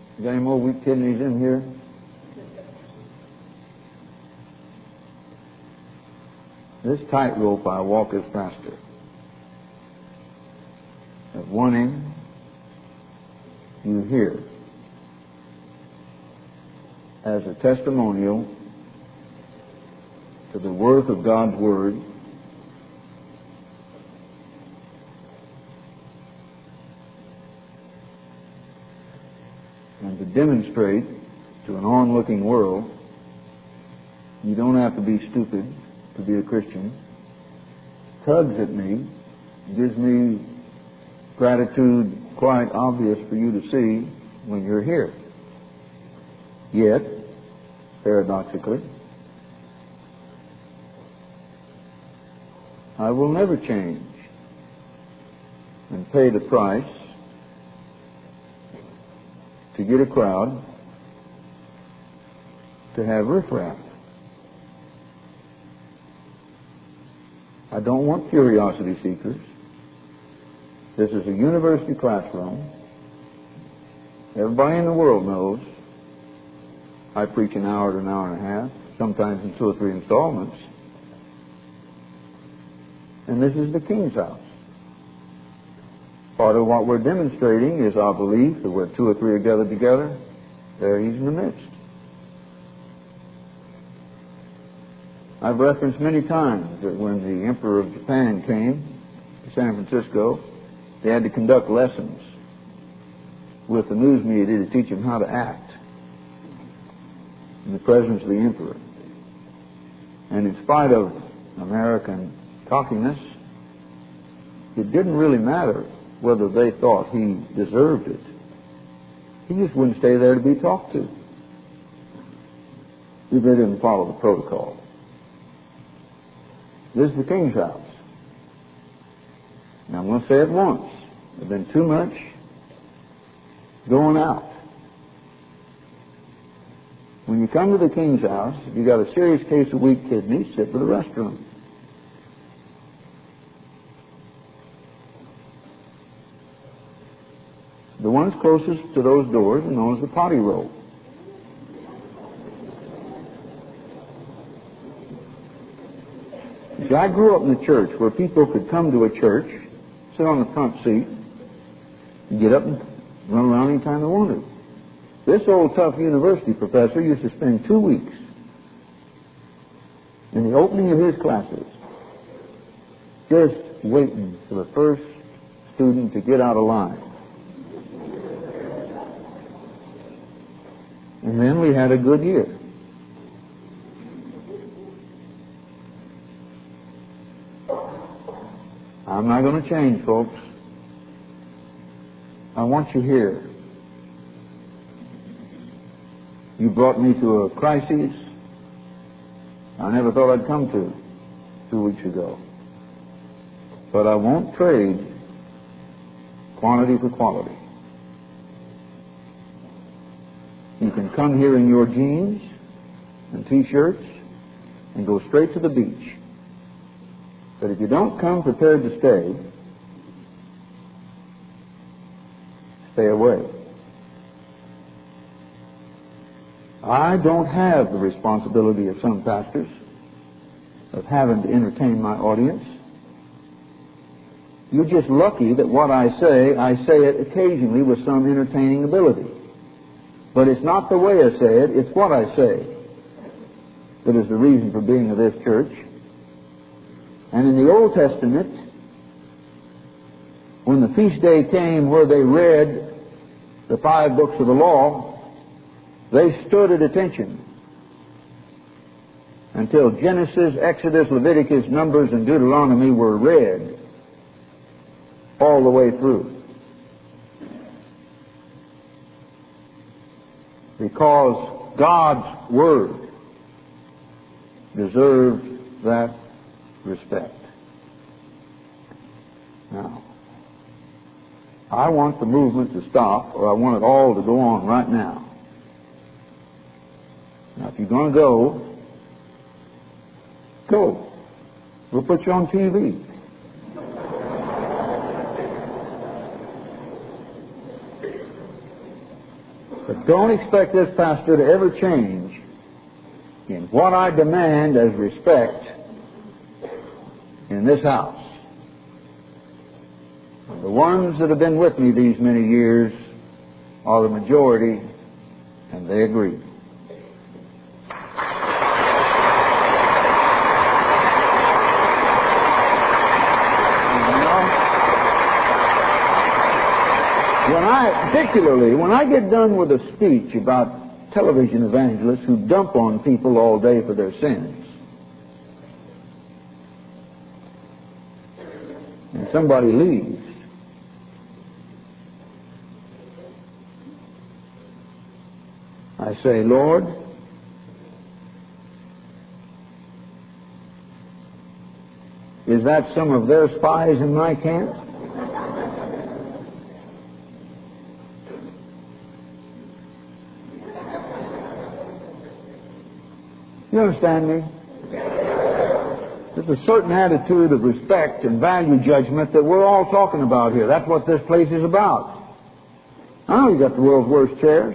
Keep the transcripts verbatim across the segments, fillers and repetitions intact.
You got any more weak kidneys in here? This tightrope I walk as pastor. At one end, you hear as a testimonial to the worth of God's Word, and to demonstrate to an onlooking world you don't have to be stupid to be a Christian, tugs at me, gives me gratitude quite obvious for you to see when you're here. Yet, paradoxically, I will never change and pay the price to get a crowd to have riffraff. I don't want curiosity seekers. This is a university classroom. Everybody in the world knows I preach an hour to an hour and a half, sometimes in two or three installments. And this is the King's house. Part of what we're demonstrating is our belief that where two or three are gathered together, there He's in the midst. I've referenced many times that when the Emperor of Japan came to San Francisco, they had to conduct lessons with the news media to teach them how to act in the presence of the Emperor. And in spite of American cockiness, it didn't really matter whether they thought he deserved it. He just wouldn't stay there to be talked to if they didn't follow the protocol. This is the King's house. Now I'm going to say it once. There's been too much going out. When you come to the King's house, if you've got a serious case of weak kidneys, sit for the restroom. The ones closest to those doors are known as the potty roll. See, I grew up in a church where people could come to a church, sit on the front seat, and get up and run around anytime they wanted. This old tough university professor used to spend two weeks in the opening of his classes just waiting for the first student to get out of line. And then we had a good year. I'm not going to change, folks. I want you here. You brought me to a crisis I never thought I'd come to two weeks ago. But I won't trade quantity for quality. You can come here in your jeans and T-shirts and go straight to the beach. But if you don't come prepared to stay, stay away. I don't have the responsibility of some pastors of having to entertain my audience. You're just lucky that what I say, I say it occasionally with some entertaining ability. But it's not the way I say it, it's what I say that is the reason for being of this church. And in the Old Testament, when the feast day came where they read the five books of the law, they stood at attention until Genesis, Exodus, Leviticus, Numbers, and Deuteronomy were read all the way through. Because God's Word deserved that respect. Now, I want the movement to stop, or I want it all to go on right now. Now, if you're going to go, go. We'll put you on T V. But don't expect this pastor to ever change in what I demand as respect in this house. The ones that have been with me these many years are the majority, and they agree. When I, particularly, when I get done with a speech about television evangelists who dump on people all day for their sins, and somebody leaves, I say, Lord, is that some of their spies in my camp? You understand me? There's a certain attitude of respect and value judgment that we're all talking about here. That's what this place is about. I know you got the world's worst chairs.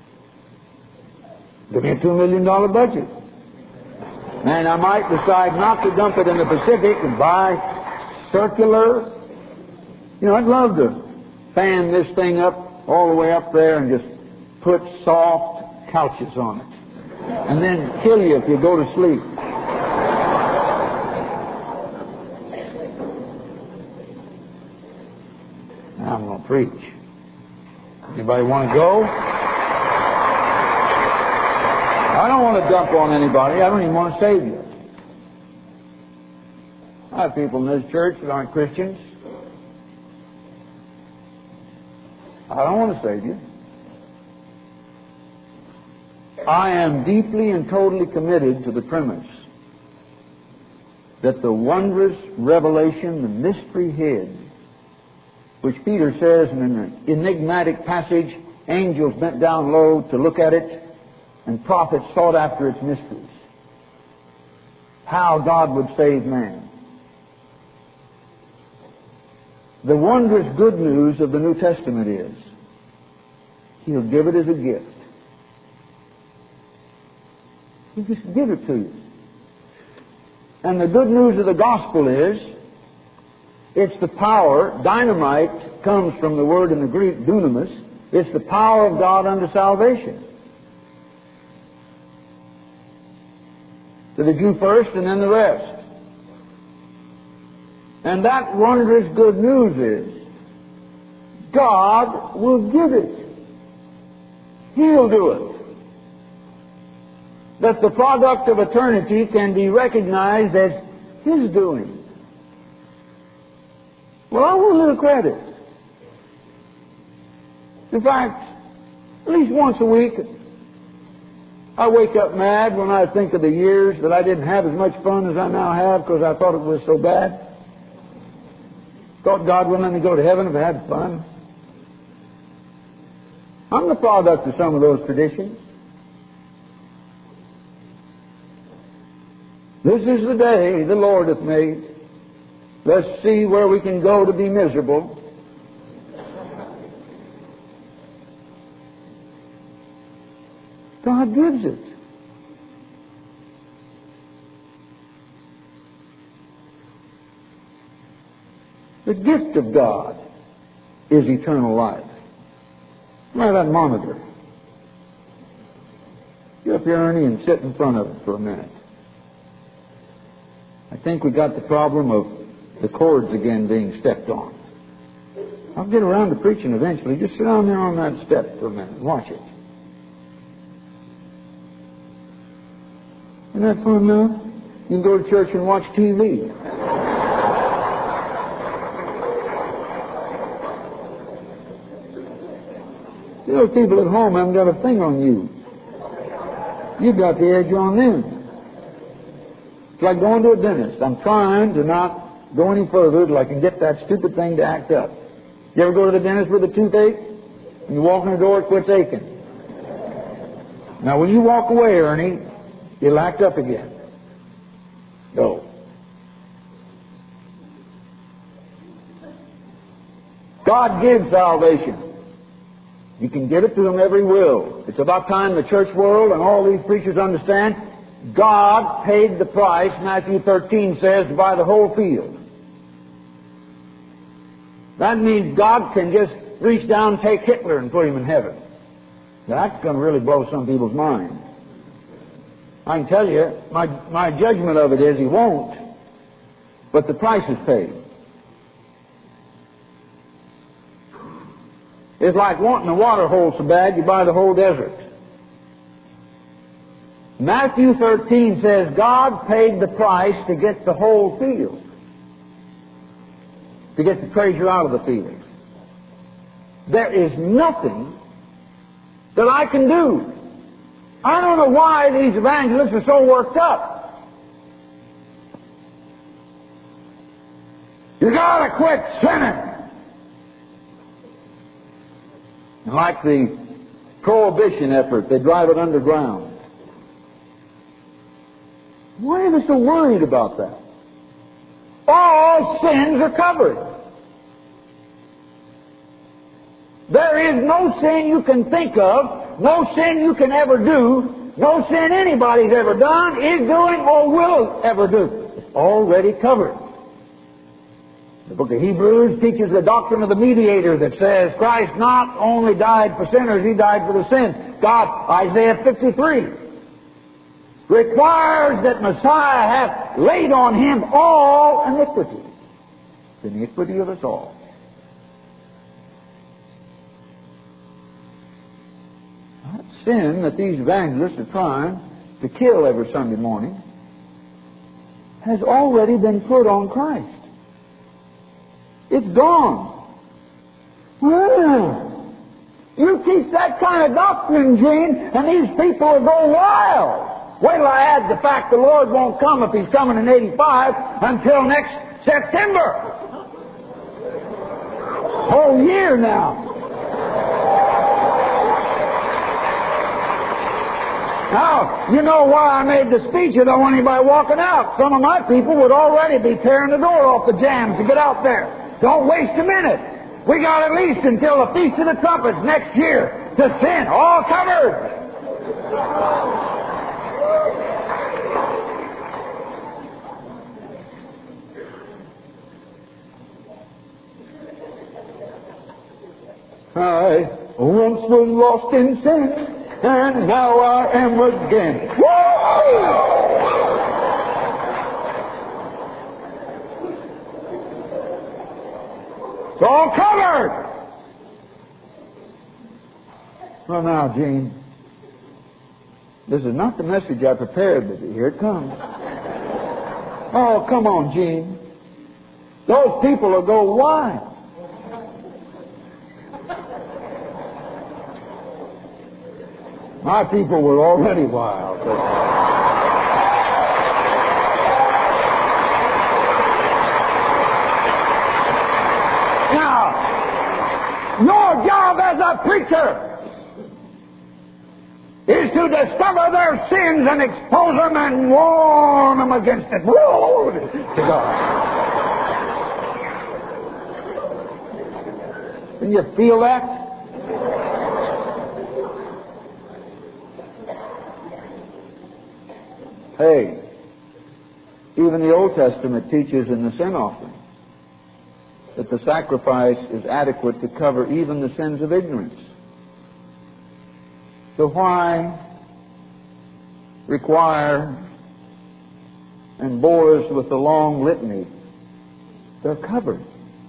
Give me a two million dollar budget. And I might decide not to dump it in the Pacific and buy circular. You know, I'd love to fan this thing up all the way up there and just put soft couches on it. And then kill you if you go to sleep. Now I'm going to preach. Anybody want to go? I don't want to dump on anybody. I don't even want to save you. I have people in this church that aren't Christians. I don't want to save you. I am deeply and totally committed to the premise that the wondrous revelation, the mystery hid, which Peter says in an enigmatic passage, angels bent down low to look at it, and prophets sought after its mysteries. How God would save man. The wondrous good news of the New Testament is He'll give it as a gift. He'll just give it to you. And the good news of the gospel is it's the power. Dynamite comes from the word in the Greek, dunamis. It's the power of God unto salvation. To the Jew first and then the rest. And that wondrous good news is God will give it. He'll do it. That the product of eternity can be recognized as His doing. Well, I want a little credit. In fact, at least once a week, I wake up mad when I think of the years that I didn't have as much fun as I now have because I thought it was so bad. Thought God wouldn't let me go to heaven if I had fun. I'm the product of some of those traditions. This is the day the Lord hath made. Let's see where we can go to be miserable. God gives it. The gift of God is eternal life. Look at that monitor. Get up here, Ernie, and sit in front of it for a minute. I think we got the problem of the cords again being stepped on. I'll get around to preaching eventually. Just sit down there on that step for a minute and watch it. Isn't that fun now? You can go to church and watch T V. You know, people at home haven't got a thing on you. You've got the edge on them. It's like going to a dentist. I'm trying to not go any further till I can get that stupid thing to act up. You ever go to the dentist with a toothache? And you walk in the door, it quits aching. Now, when you walk away, Ernie, it'll act up again. No. God gives salvation. You can give it to them every will. It's about time the church world and all these preachers understand God paid the price, Matthew thirteen says, to buy the whole field. That means God can just reach down and take Hitler and put him in heaven. That's going to really blow some people's mind. I can tell you, my, my judgment of it is he won't, but the price is paid. It's like wanting a water hole so bad you buy the whole desert. Matthew thirteen says God paid the price to get the whole field, to get the treasure out of the field. There is nothing that I can do. I don't know why these evangelists are so worked up. You gotta quit sinning. Like the prohibition effort, they drive it underground. Why are they so worried about that? All sins are covered. There is no sin you can think of, no sin you can ever do, no sin anybody's ever done, is doing, or will ever do. It's already covered. The book of Hebrews teaches the doctrine of the mediator that says Christ not only died for sinners, He died for the sins. God, Isaiah fifty-three, requires that Messiah hath laid on Him all iniquity. The iniquity of us all. That sin that these evangelists are trying to kill every Sunday morning has already been put on Christ. It's gone. Well, you teach that kind of doctrine, Gene, and these people will go wild. Wait till I add the fact the Lord won't come if He's coming in eighty-five until next September. Whole year now. Now, you know why I made the speech. I don't want anybody walking out. Some of my people would already be tearing the door off the jams to get out there. Don't waste a minute. We got at least until the Feast of the Trumpets next year to sin. All covered. I once was lost in sin, and now I am again. Woo! It's all covered. Well, now, Gene, this is not the message I prepared, but here it comes. Oh, come on, Gene. Those people will go wild. My people were already wild. But your job as a preacher is to discover their sins and expose them and warn them against it. Whoa, to God. Can you feel that? Hey, even the Old Testament teaches in the sin offering that the sacrifice is adequate to cover even the sins of ignorance. So why require and bore us with the long litany? They're covered.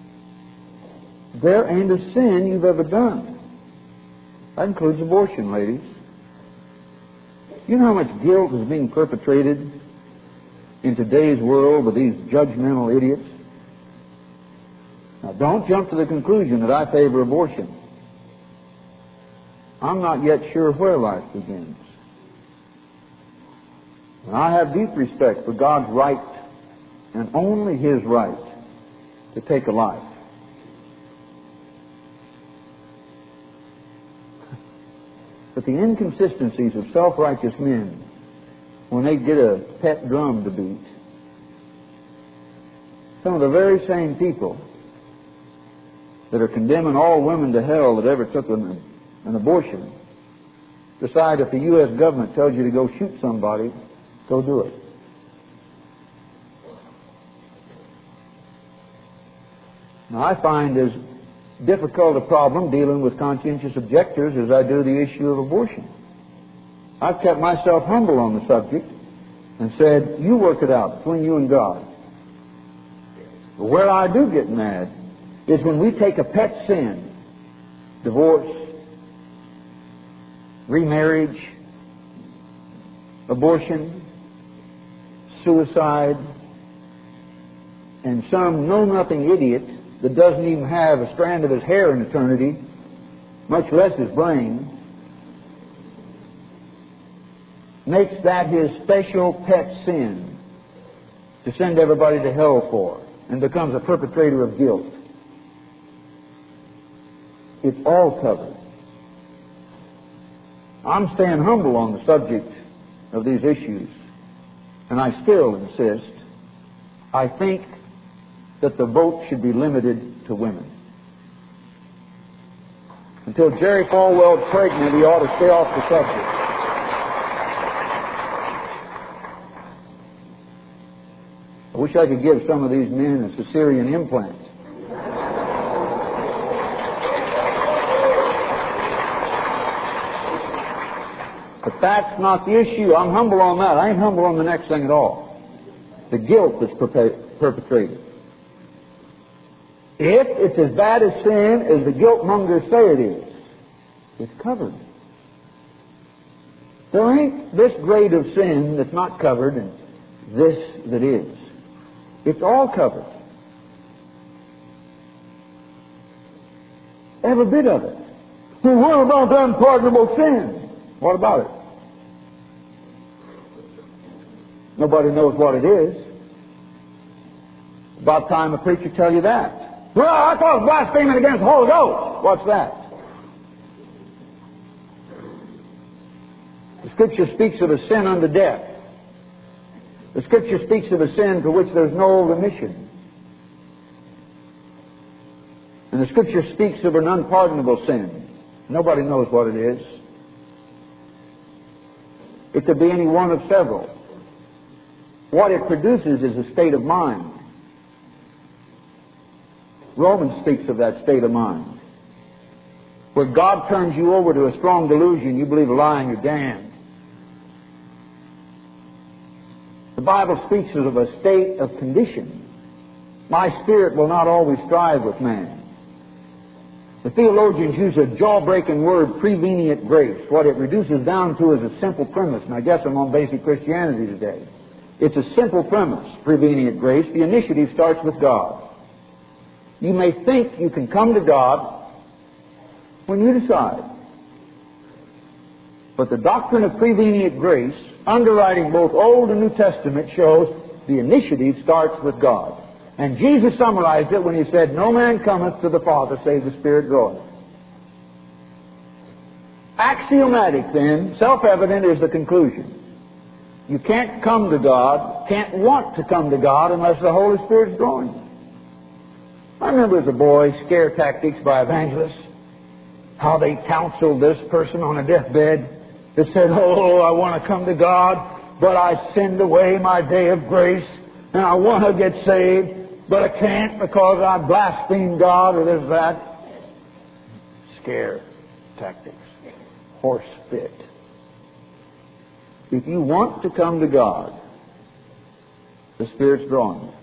There ain't a sin you've ever done. That includes abortion, ladies. You know how much guilt is being perpetrated in today's world with these judgmental idiots? Now, don't jump to the conclusion that I favor abortion. I'm not yet sure where life begins. And I have deep respect for God's right, and only His right, to take a life. But the inconsistencies of self-righteous men, when they get a pet drum to beat, some of the very same people that are condemning all women to hell that ever took a an abortion, decide if the U S government tells you to go shoot somebody, go do it. Now, I find as difficult a problem dealing with conscientious objectors as I do the issue of abortion. I've kept myself humble on the subject and said, you work it out between you and God. But where I do get mad is when we take a pet sin, divorce, remarriage, abortion, suicide, and some know-nothing idiot that doesn't even have a strand of his hair in eternity, much less his brain, makes that his special pet sin to send everybody to hell for, and becomes a perpetrator of guilt. It's all covered. I'm staying humble on the subject of these issues, and I still insist, I think that the vote should be limited to women. Until Jerry Falwell's pregnant, he ought to stay off the subject. I wish I could give some of these men a cesarean implant. But that's not the issue. I'm humble on that. I ain't humble on the next thing at all. The guilt that's perpetrated. If it's as bad a sin as the guilt-mongers say it is, it's covered. There ain't this grade of sin that's not covered and this that is. It's all covered. Every bit of it. Well, what about the unpardonable sin? What about it? Nobody knows what it is. About time a preacher tell you that. Well, I thought it was blaspheming against the Holy Ghost. What's that? The Scripture speaks of a sin unto death. The Scripture speaks of a sin for which there's no remission. And the Scripture speaks of an unpardonable sin. Nobody knows what it is. It could be any one of several. What it produces is a state of mind. Romans speaks of that state of mind, where God turns you over to a strong delusion, you believe a lie and you're damned. The Bible speaks of a state of condition. My spirit will not always strive with man. The theologians use a jaw-breaking word, prevenient grace. What it reduces down to is a simple premise, and I guess I'm on basic Christianity today. It's a simple premise, prevenient grace. The initiative starts with God. You may think you can come to God when you decide. But the doctrine of prevenient grace, underwriting both Old and New Testament, shows the initiative starts with God. And Jesus summarized it when he said, no man cometh to the Father save the Spirit draweth. Axiomatic then, self-evident is the conclusion. You can't come to God, can't want to come to God unless the Holy Spirit's drawing you. I remember as a boy, scare tactics by evangelists, how they counseled this person on a deathbed that said, oh, I want to come to God, but I sinned away my day of grace, and I want to get saved, but I can't because I blasphemed God or this, that. Scare tactics. Horse fit. If you want to come to God, the Spirit's drawing you.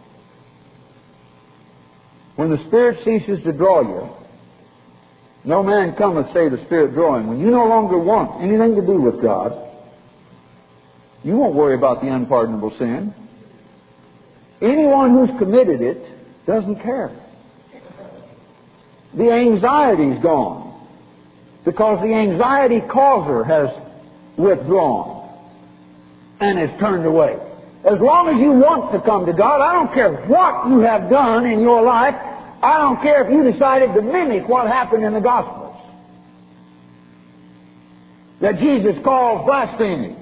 When the Spirit ceases to draw you, no man cometh save the Spirit drawing. When you no longer want anything to do with God, you won't worry about the unpardonable sin. Anyone who's committed it doesn't care. The anxiety's gone because the anxiety causer has withdrawn and has turned away. As long as you want to come to God, I don't care what you have done in your life. I don't care if you decided to mimic what happened in the Gospels that Jesus calls blasphemy.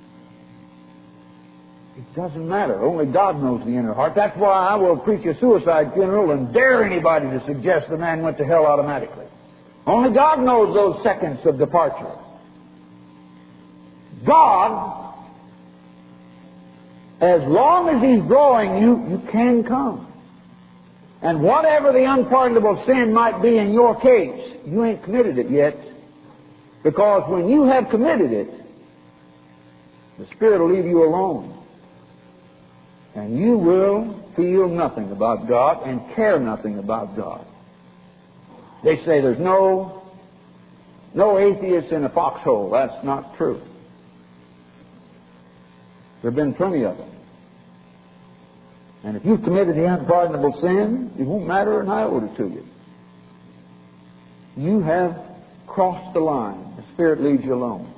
It doesn't matter. Only God knows the inner heart. That's why I will preach a suicide funeral and dare anybody to suggest the man went to hell automatically. Only God knows those seconds of departure. God, as long as He's drawing you, you can come. And whatever the unpardonable sin might be in your case, you ain't committed it yet. Because when you have committed it, the Spirit will leave you alone. And you will feel nothing about God and care nothing about God. They say there's no, no atheists in a foxhole. That's not true. There have been plenty of them. And if you've committed the unpardonable sin, it won't matter an iota to you. You have crossed the line. The Spirit leaves you alone.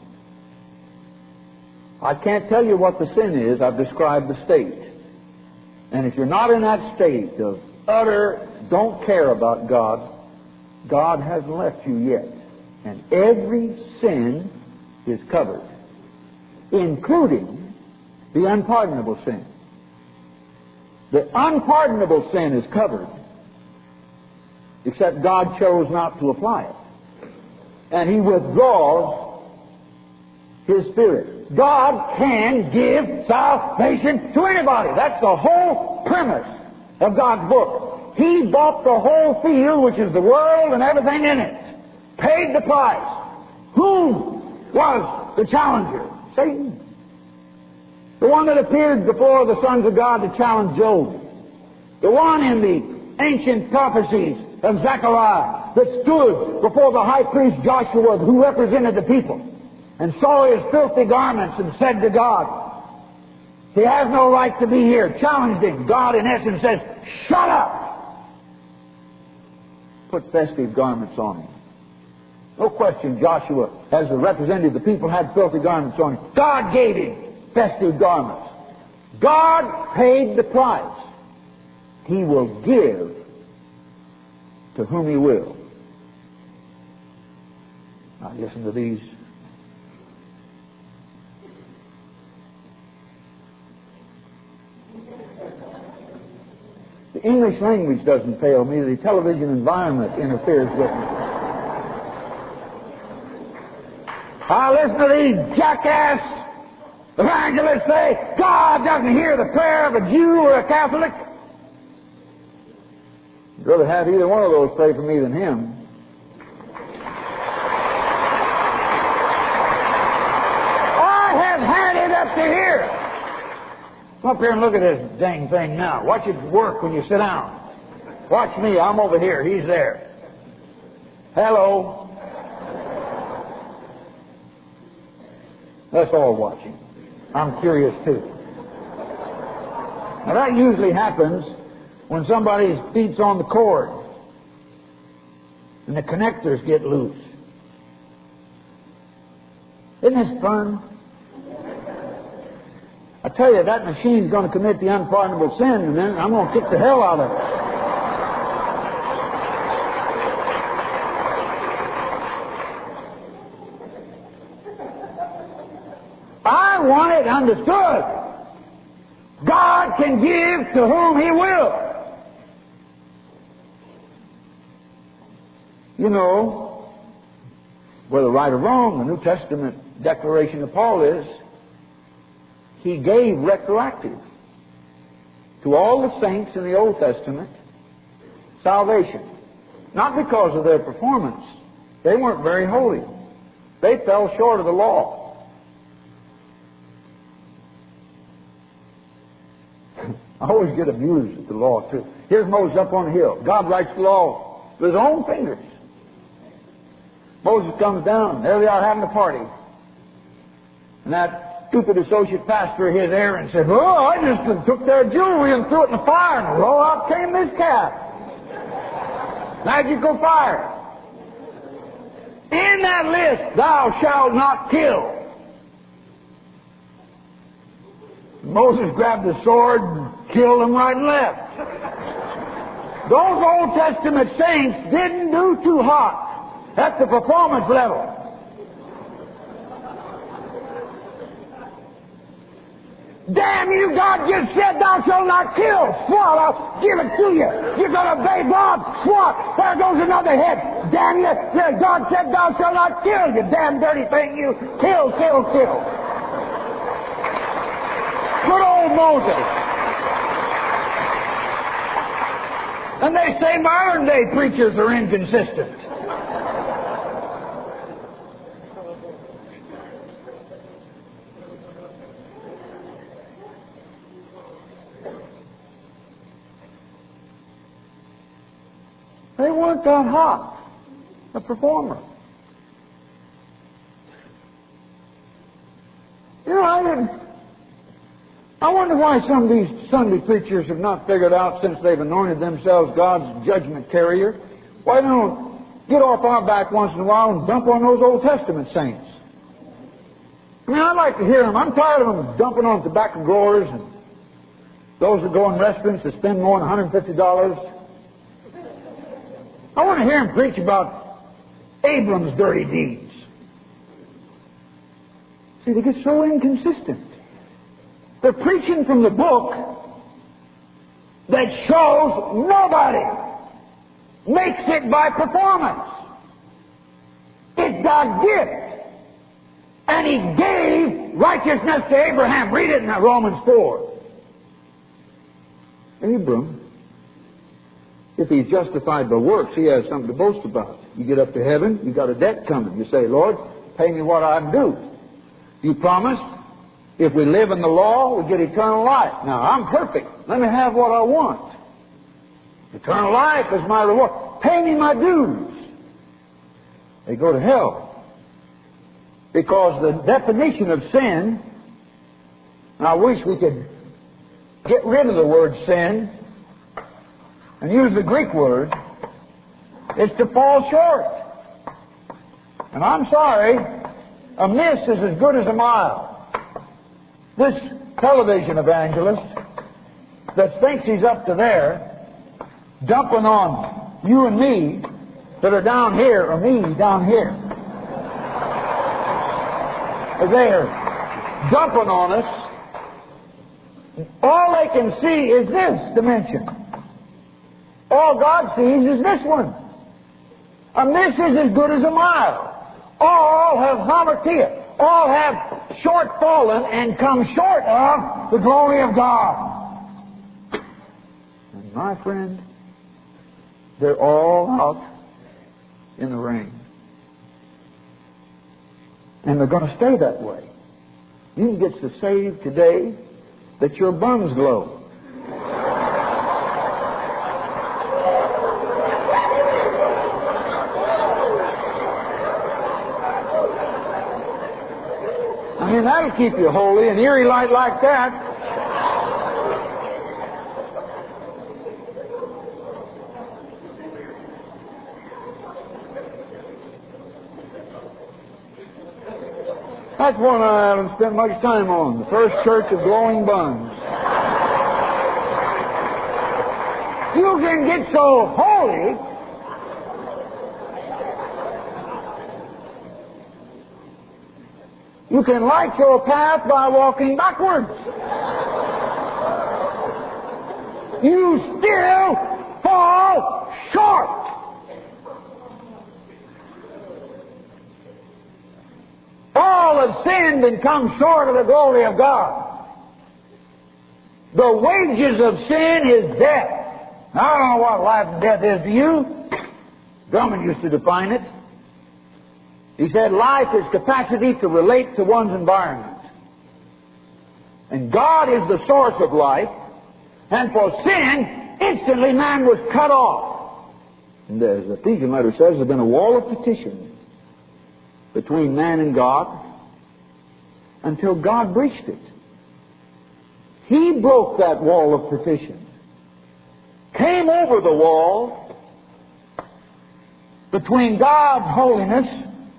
I can't tell you what the sin is. I've described the state. And if you're not in that state of utter don't care about God, God hasn't left you yet. And every sin is covered, including the unpardonable sin. The unpardonable sin is covered, except God chose not to apply it. And He withdraws His Spirit. God can give salvation to anybody. That's the whole premise of God's book. He bought the whole field, which is the world and everything in it. Paid the price. Who was the challenger? Satan. The one that appeared before the sons of God to challenge Job. The one in the ancient prophecies of Zechariah that stood before the high priest Joshua, who represented the people, and saw his filthy garments and said to God, he has no right to be here. Challenged him. God, in essence, says, shut up! Put festive garments on him. No question, Joshua, as the representative of the people, had filthy garments on him. God gave him festive garments. God paid the price. He will give to whom He will. Now listen to these. The English language doesn't fail me. The television environment interferes with me. I listen to these jackass evangelists say, God doesn't hear the prayer of a Jew or a Catholic. I'd rather have either one of those pray for me than him. I have had it up to here. Come up here and look at this dang thing now. Watch it work when you sit down. Watch me. I'm over here. He's there. Hello. That's all watching. I'm curious too. Now that usually happens when somebody's feet's on the cord and the connectors get loose. Isn't this fun? I tell you, that machine's going to commit the unpardonable sin, and then I'm going to kick the hell out of it. I want it understood. God can give to whom He will. You know, whether right or wrong, the New Testament declaration of Paul is, he gave retroactive to all the saints in the Old Testament salvation. Not because of their performance. They weren't very holy. They fell short of the law. I always get amused at the law, too. Here's Moses up on the hill. God writes the law with his own fingers. Moses comes down. There they are having a party. And that stupid associate pastor of his, Aaron, said, oh, I just took their jewelry and threw it in the fire, and lo, out came this calf. Magical fire. In that list, thou shalt not kill. Moses grabbed the sword and killed them right and left. Those Old Testament saints didn't do too hot at the performance level. Damn you, God just said thou shalt not kill. Swat, I'll give it to you. You're going to obey God. Swat. There goes another head. Damn you. Yeah, God said thou shalt not kill, you damn dirty thing. You kill, kill, kill. Good old Moses. And they say modern day preachers are inconsistent. They weren't that hot, a performer. You know, I didn't. I wonder why some of these Sunday preachers have not figured out, since they've anointed themselves God's judgment carrier, why they don't get off our back once in a while and dump on those Old Testament saints. I mean, I'd like to hear them. I'm tired of them dumping on tobacco growers and those that go in restaurants that spend more than one hundred fifty dollars. I want to hear him preach about Abram's dirty deeds. See, they get so inconsistent. They're preaching from the book that shows nobody makes it by performance. It's God's gift. And He gave righteousness to Abraham. Read it in Romans four. Abram, if he's justified by works, he has something to boast about. You get up to heaven, you got a debt coming. You say, Lord, pay me what I'm due. You promised, if we live in the law, we get eternal life. Now, I'm perfect. Let me have what I want. Eternal life is my reward. Pay me my dues. They go to hell. Because the definition of sin, and I wish we could get rid of the word sin and use the Greek word, is to fall short. And I'm sorry, a miss is as good as a mile. This television evangelist that thinks he's up to there, dumping on you and me that are down here, or me down here. They're dumping on us. All they can see is this dimension. All God sees is this one. A miss is as good as a mile. All have hamartia. All have short fallen and come short of the glory of God. And my friend, they're all out in the rain. And they're going to stay that way. You can get so saved today that your buns glow. I mean, that'll keep you holy, an eerie light like that. That's one I haven't spent much time on. The First Church of Glowing Buns. You can get so holy you can light your path by walking backwards. You still fall short. All have sinned and come short of the glory of God. The wages of sin is death. Now, I don't know what life and death is to you. Drummond used to define it. He said life is capacity to relate to one's environment. And God is the source of life. And for sin, instantly man was cut off. And as the Ephesian letter says, there's been a wall of partition between man and God until God breached it. He broke that wall of partition, came over the wall between God's holiness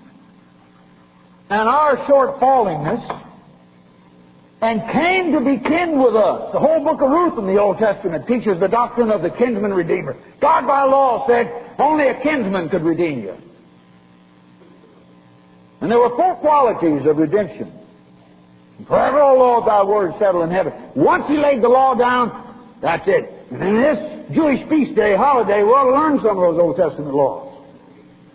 and our short-fallingness, and came to be kin with us. The whole book of Ruth in the Old Testament teaches the doctrine of the kinsman redeemer. God by law said only a kinsman could redeem you. And there were four qualities of redemption. Forever, O Lord, thy word settled in heaven. Once He laid the law down, that's it. And in this Jewish feast day, holiday, we ought to learn some of those Old Testament laws.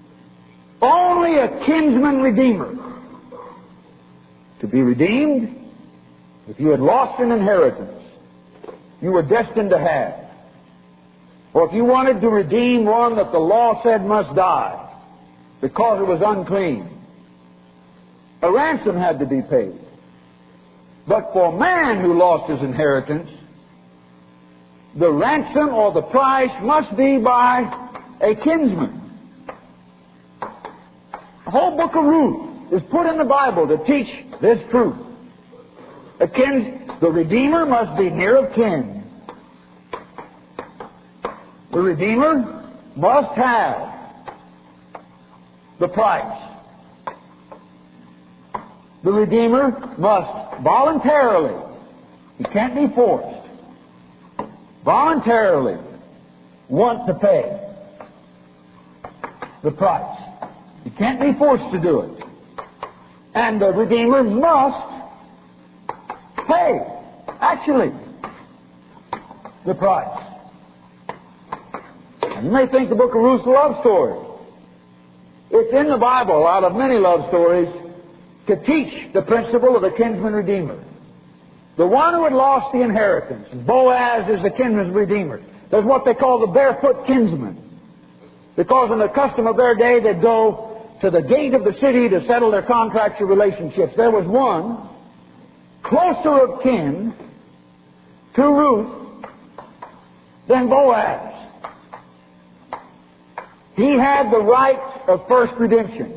only a kinsman redeemer. To be redeemed, if you had lost an inheritance you were destined to have, or if you wanted to redeem one that the law said must die because it was unclean, a ransom had to be paid. But for man who lost his inheritance, the ransom or the price must be by a kinsman. The whole book of Ruth is put in the Bible to teach this truth. A kin, the Redeemer must be near of kin. The Redeemer must have the price. The Redeemer must voluntarily, he can't be forced, voluntarily want to pay the price. He can't be forced to do it. And the Redeemer must pay, actually, the price. And you may think the book of Ruth's a love story. It's in the Bible, out of many love stories, to teach the principle of the kinsman redeemer. The one who had lost the inheritance. Boaz is the kinsman redeemer. There's what they call the barefoot kinsman. Because in the custom of their day, they'd go to the gate of the city to settle their contractual relationships. There was one closer of kin to Ruth than Boaz. He had the right of first redemption,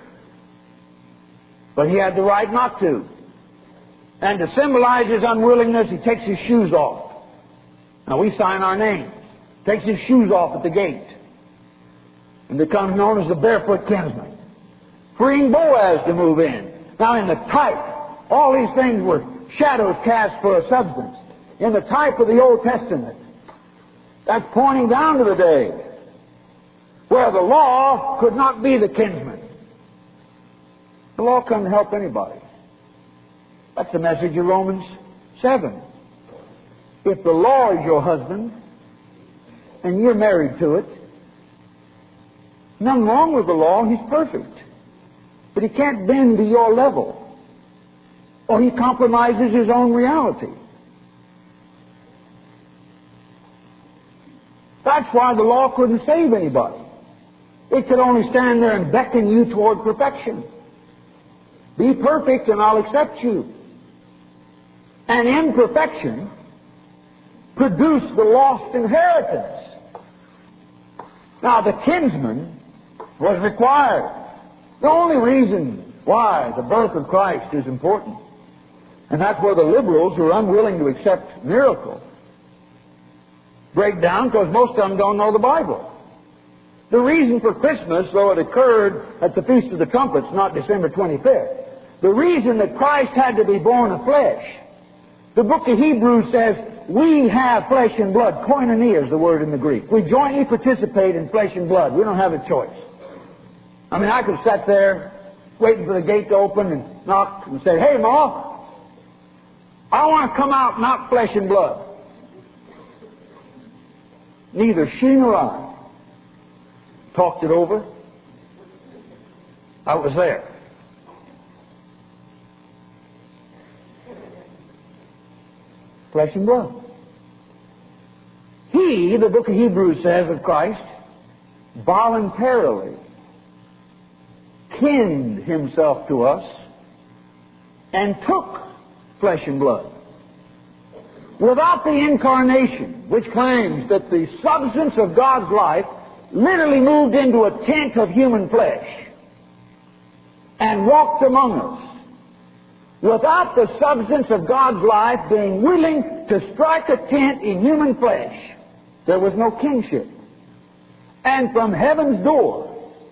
but he had the right not to. And to symbolize his unwillingness, he takes his shoes off. Now we sign our names. Takes his shoes off at the gate and becomes known as the barefoot kinsman, freeing Boaz to move in. Now in the type, all these things were shadows cast for a substance. In the type of the Old Testament, that's pointing down to the day where the law could not be the kinsman. The law couldn't help anybody. That's the message of Romans seven. If the law is your husband and you're married to it, nothing wrong with the law, he's perfect. But he can't bend to your level, or he compromises his own reality. That's why the law couldn't save anybody. It could only stand there and beckon you toward perfection. Be perfect and I'll accept you. And imperfection produced the lost inheritance. Now the kinsman was required. The only reason why the birth of Christ is important, and that's where the liberals who are unwilling to accept miracles break down, because most of them don't know the Bible. The reason for Christmas, though it occurred at the Feast of the Trumpets, not December twenty-fifth, the reason that Christ had to be born of flesh, the book of Hebrews says, we have flesh and blood. Koinonia is the word in the Greek. We jointly participate in flesh and blood. We don't have a choice. I mean, I could sit there waiting for the gate to open and knock and say, hey, Ma, I want to come out not flesh and blood. Neither she nor I talked it over. I was there. Flesh and blood. He, the book of Hebrews says of Christ, voluntarily kinned himself to us and took flesh and blood. Without the incarnation, which claims that the substance of God's life literally moved into a tent of human flesh and walked among us. Without the substance of God's life being willing to strike a tent in human flesh, there was no kingship. And from heaven's door,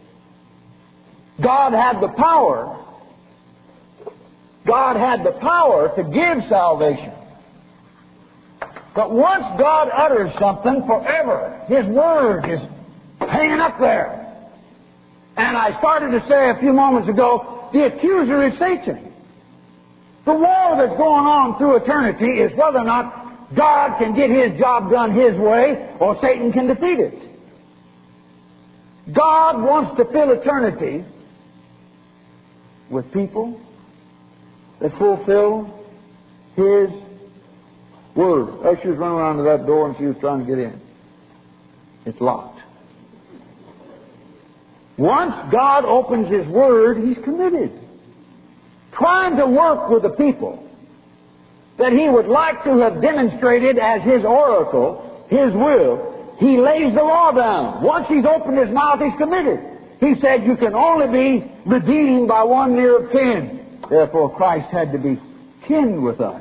God had the power, God had the power to give salvation. But once God utters something forever, His Word is hanging up there. And I started to say a few moments ago, the accuser is Satan. The war that's going on through eternity is whether or not God can get His job done His way or Satan can defeat it. God wants to fill eternity with people that fulfill His Word. Ushers run around to that door and she was trying to get in. It's locked. Once God opens His Word, He's committed. Trying to work with the people that He would like to have demonstrated as His oracle, His will, He lays the law down. Once He's opened His mouth, He's committed. He said you can only be redeemed by one near of kin. Therefore Christ had to be kin with us.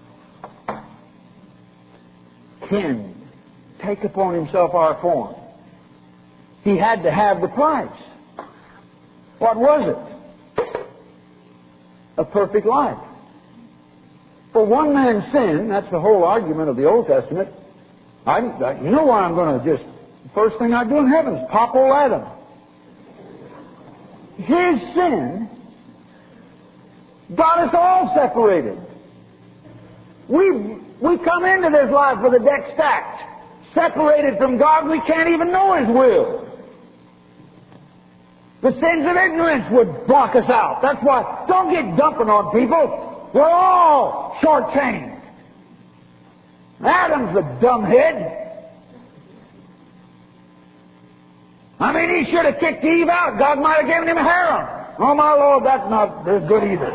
Kin. Take upon Himself our form. He had to have the price. What was it? A perfect life. For one man's sin, that's the whole argument of the Old Testament. I, I, you know why I'm going to just, the first thing I do in heaven is pop old Adam. His sin got us all separated. We, we come into this life with a deck stacked. Separated from God, we can't even know His will. The sins of ignorance would block us out. That's why, don't get dumping on people. We're all short-changed. Adam's a dumbhead. I mean, he should have kicked Eve out. God might have given him a harem. Oh, my Lord, that's not as good either.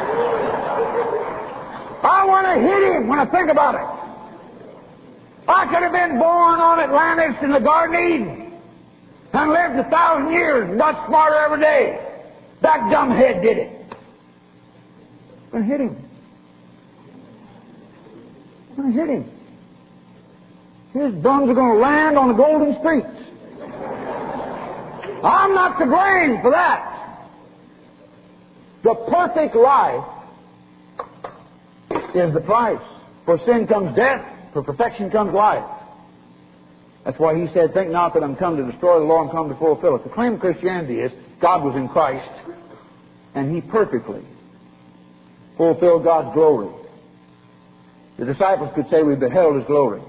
I want to hit him when I think about it. I could have been born on Atlantis in the Garden of Eden and lived a thousand years and got smarter every day. That dumbhead did it. I'm going to hit him. I'm going to hit him. His bums are going to land on the golden streets. I'm not to blame for that. The perfect life is the price. For sin comes death, for perfection comes life. That's why He said, think not that I'm come to destroy the law, I'm come to fulfill it. The claim of Christianity is God was in Christ and He perfectly fulfilled God's glory. The disciples could say we beheld His glory.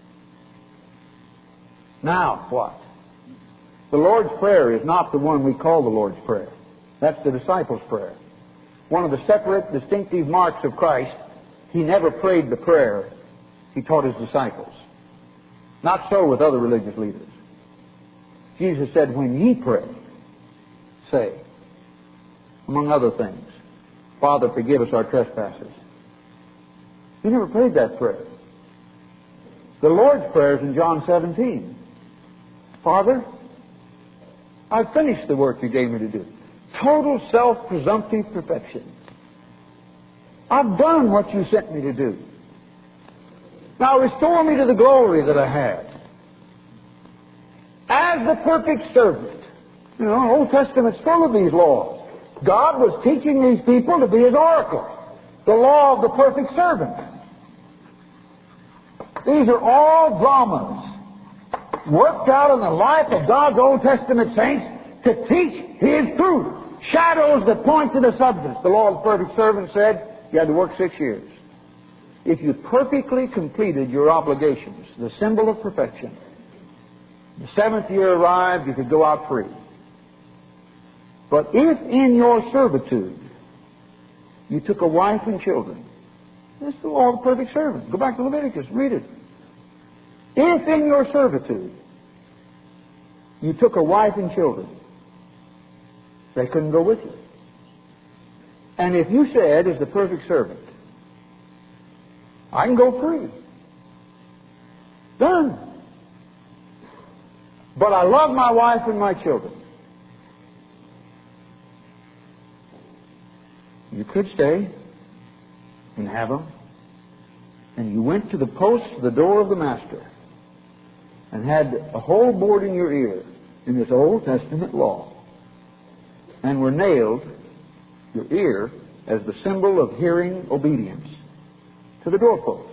Now what? The Lord's Prayer is not the one we call the Lord's Prayer. That's the disciples' prayer. One of the separate, distinctive marks of Christ, He never prayed the prayer He taught His disciples. Not so with other religious leaders. Jesus said, when ye pray, say, among other things, Father, forgive us our trespasses. He never prayed that prayer. The Lord's Prayer is in John seventeen. Father, I've finished the work You gave me to do. Total self-presumptive perfection. I've done what You sent me to do. Now restore me to the glory that I had. As the perfect servant. You know, the Old Testament's full of these laws. God was teaching these people to be His oracle. The law of the perfect servant. These are all dramas worked out in the life of God's Old Testament saints to teach His truth. Shadows that point to the substance. The law of the perfect servant said you had to work six years. If you perfectly completed your obligations, the symbol of perfection, the seventh year arrived, you could go out free. But if in your servitude you took a wife and children, this is the law of the perfect servant. Go back to Leviticus, read it. If in your servitude you took a wife and children, they couldn't go with you. And if you said, as the perfect servant, I can go free. Done. But I love my wife and my children. You could stay and have them. And you went to the post to the door of the master and had a whole board in your ear in this Old Testament law and were nailed, your ear, as the symbol of hearing obedience, to the doorpost.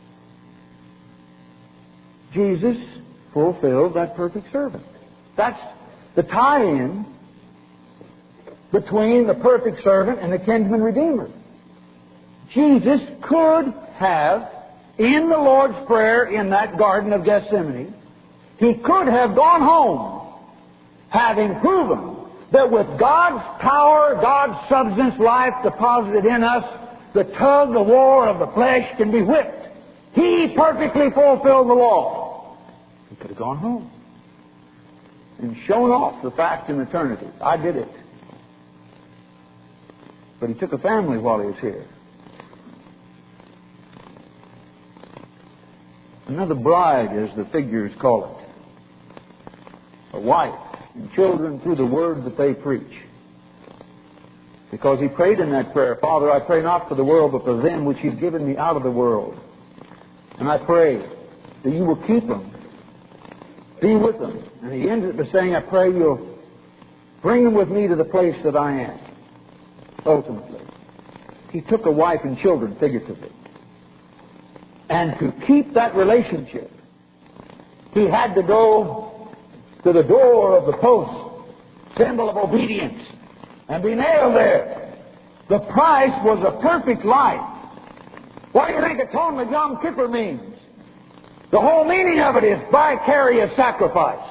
Jesus fulfilled that perfect servant. That's the tie-in between the perfect servant and the kinsman redeemer. Jesus could have, in the Lord's Prayer in that Garden of Gethsemane, He could have gone home having proven that with God's power, God's substance, life deposited in us, the tug, the war of the flesh can be whipped. He perfectly fulfilled the law. He could have gone home and shown off the fact in eternity. I did it. But He took a family while He was here. Another bride, as the figures call it. A wife and children through the word that they preach. Because He prayed in that prayer, Father, I pray not for the world, but for them which You've given me out of the world. And I pray that You will keep them, be with them. And He ends it by saying, I pray You'll bring them with me to the place that I am. Ultimately, He took a wife and children, figuratively. And to keep that relationship, He had to go to the door of the post, symbol of obedience, and be nailed there. The price was a perfect life. What do you think atonement Yom Kippur means? The whole meaning of it is vicarious sacrifice.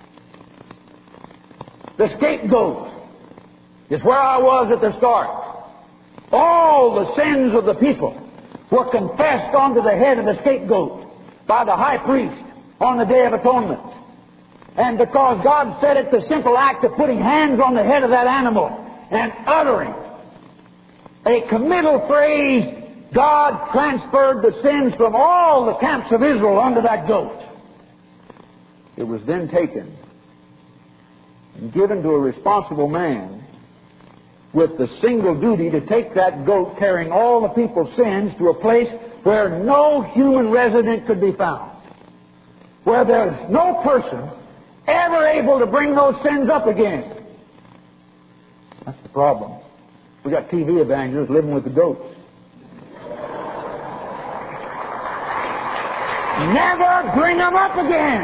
The scapegoat is where I was at the start. All the sins of the people were confessed onto the head of the scapegoat by the high priest on the Day of Atonement. And because God said it's the simple act of putting hands on the head of that animal and uttering a committal phrase, God transferred the sins from all the camps of Israel onto that goat. It was then taken and given to a responsible man with the single duty to take that goat carrying all the people's sins to a place where no human resident could be found. Where there's no person ever able to bring those sins up again. That's the problem. We got T V evangelists living with the goats. Never bring them up again.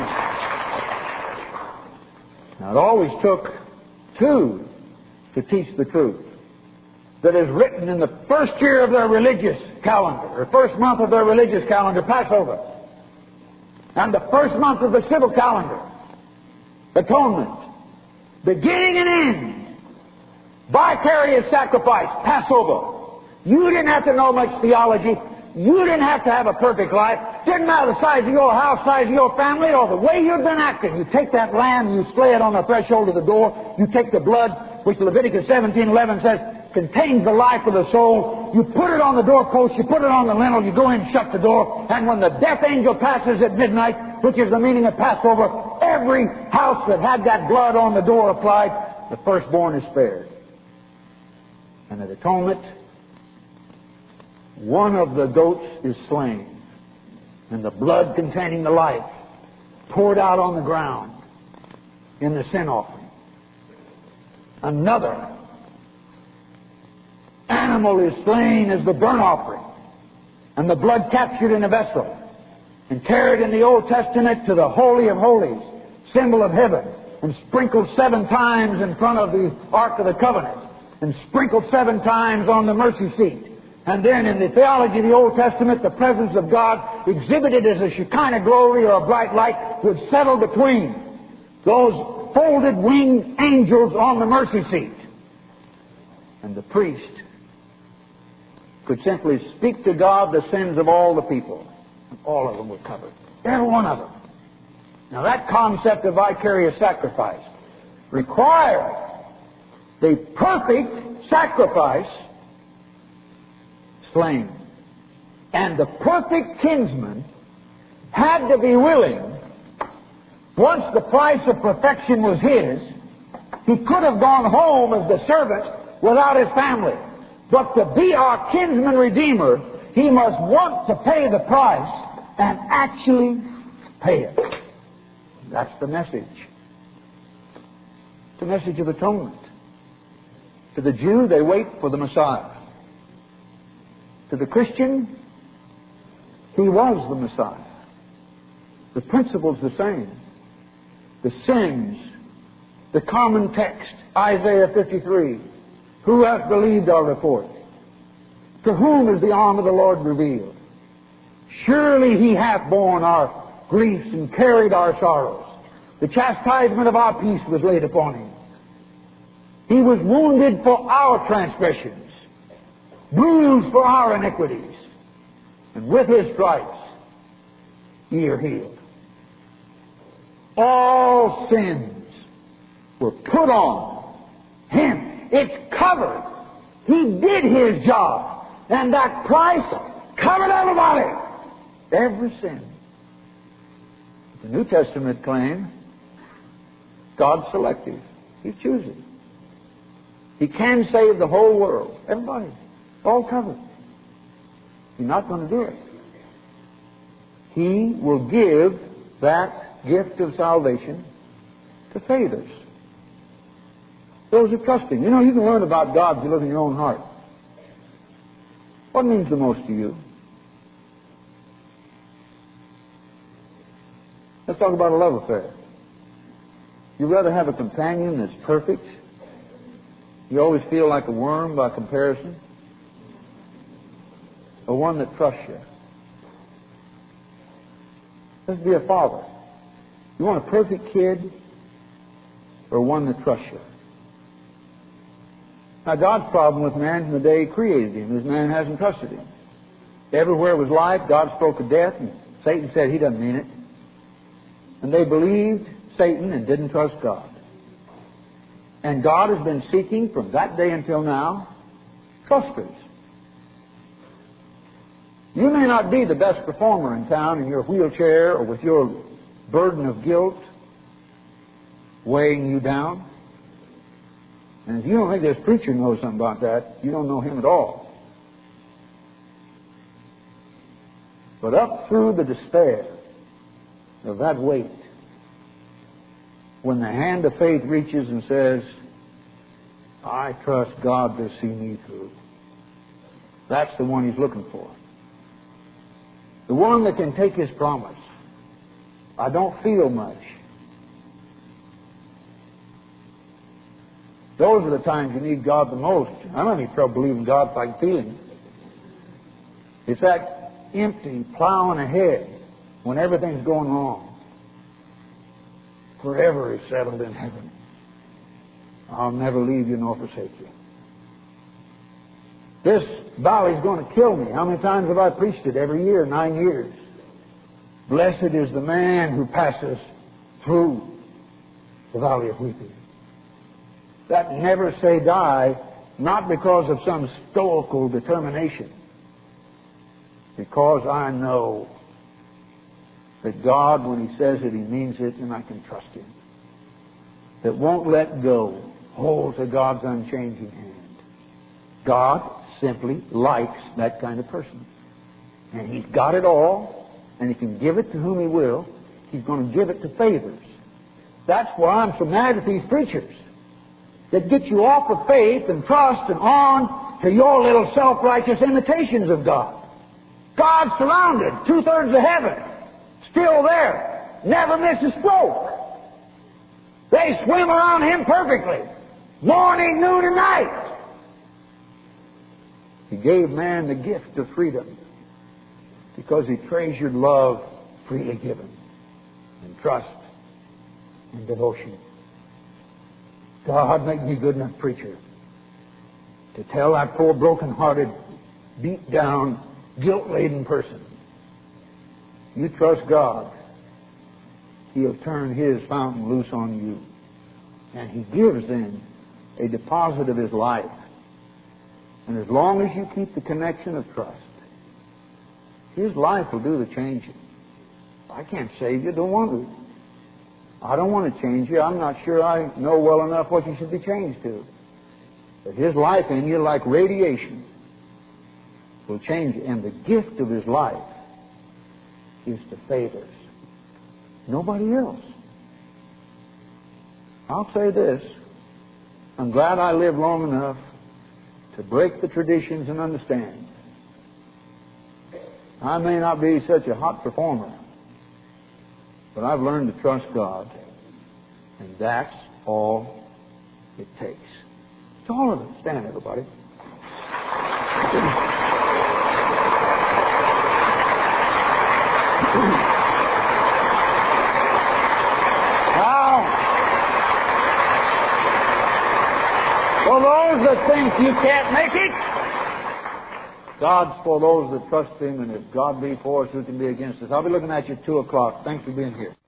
Now, it always took two to teach the truth. That is written in the first year of their religious calendar, or first month of their religious calendar, Passover. And the first month of the civil calendar, Atonement. Beginning and end. Vicarious sacrifice, Passover. You didn't have to know much theology. You didn't have to have a perfect life. Didn't matter the size of your house, size of your family, or the way you'd been acting. You take that lamb, you slay it on the threshold of the door. You take the blood, which Leviticus seventeen eleven says contains the life of the soul. You put it on the doorpost, you put it on the lintel, you go in and shut the door. And when the death angel passes at midnight, which is the meaning of Passover, every house that had that blood on the door applied, the firstborn is spared. And at atonement, one of the goats is slain, and the blood containing the life poured out on the ground in the sin offering. Another animal is slain as the burnt offering, and the blood captured in a vessel and carried in the Old Testament to the Holy of Holies, symbol of heaven, and sprinkled seven times in front of the Ark of the Covenant, and sprinkled seven times on the mercy seat. And then in the theology of the Old Testament, the presence of God exhibited as a Shekinah glory or a bright light would settle between those folded winged angels on the mercy seat. And the priest could simply speak to God the sins of all the people. And all of them were covered. Every one of them. Now that concept of vicarious sacrifice required the perfect sacrifice slain. And the perfect kinsman had to be willing, once the price of perfection was his, he could have gone home as the servant without his family. But to be our kinsman redeemer, he must want to pay the price and actually pay it. That's the message. It's the message of atonement. To the Jew, they wait for the Messiah. To the Christian, he was the Messiah. The principle's the same. The sins, the common text, Isaiah fifty-three. Who hath believed our report? To whom is the arm of the Lord revealed? Surely he hath borne our griefs and carried our sorrows. The chastisement of our peace was laid upon Him. He was wounded for our transgressions, bruised for our iniquities, and with His stripes ye are healed. All sins were put on Him. It's covered. He did His job. And that price covered everybody. Every sin. The New Testament claims God's selective. He's choosing. He can save the whole world. Everybody. All covered. He's not going to do it. He will give that gift of salvation to faithers. Those who trust Him. You know, you can learn about God if you look in your own heart. What means the most to you? Let's talk about a love affair. You'd rather have a companion that's perfect? You always feel like a worm by comparison? Or one that trusts you? Let's be a father. You want a perfect kid or one that trusts you? Now, God's problem with man from the day He created him is man hasn't trusted Him. Everywhere was life, God spoke of death, and Satan said He doesn't mean it. And they believed Satan and didn't trust God. And God has been seeking from that day until now trusters. You may not be the best performer in town in your wheelchair or with your burden of guilt weighing you down. And if you don't think this preacher knows something about that, you don't know him at all. But up through the despair of that weight, when the hand of faith reaches and says, I trust God to see me through, that's the one He's looking for. The one that can take His promise. I don't feel much. Those are the times you need God the most. I don't have any trouble believing God if I can feel Him. It's that empty plowing ahead when everything's going wrong. Forever is settled in heaven. I'll never leave you nor forsake you. This valley's going to kill me. How many times have I preached it? Every year, nine years. Blessed is the man who passes through the valley of weeping. That never say die, not because of some stoical determination, because I know that God, when He says it, He means it, and I can trust Him. That won't let go, holds to God's unchanging hand. God simply likes that kind of person. And He's got it all, and He can give it to whom He will. He's going to give it to favors. That's why I'm so mad at these preachers that get you off of faith and trust and on to your little self-righteous imitations of God. God's surrounded, two-thirds of heaven, still there, never miss a stroke. They swim around Him perfectly, morning, noon, and night. He gave man the gift of freedom because He treasured love freely given and trust and devotion. God, make me good enough preacher to tell that poor broken-hearted, beat-down, guilt-laden person, you trust God, He'll turn His fountain loose on you. And He gives then a deposit of His life. And as long as you keep the connection of trust, His life will do the changing. I can't save you, don't want to. I don't want to change you. I'm not sure I know well enough what you should be changed to. But His life in you, like radiation, will change you. And the gift of His life is to favors. Nobody else. I'll say this. I'm glad I lived long enough to break the traditions and understand. I may not be such a hot performer, but I've learned to trust God, and that's all it takes. It's all of it. Stand, everybody. You can't make it. God's for those that trust Him, and if God be for us, who can be against us? I'll be looking at you at two o'clock. Thanks for being here.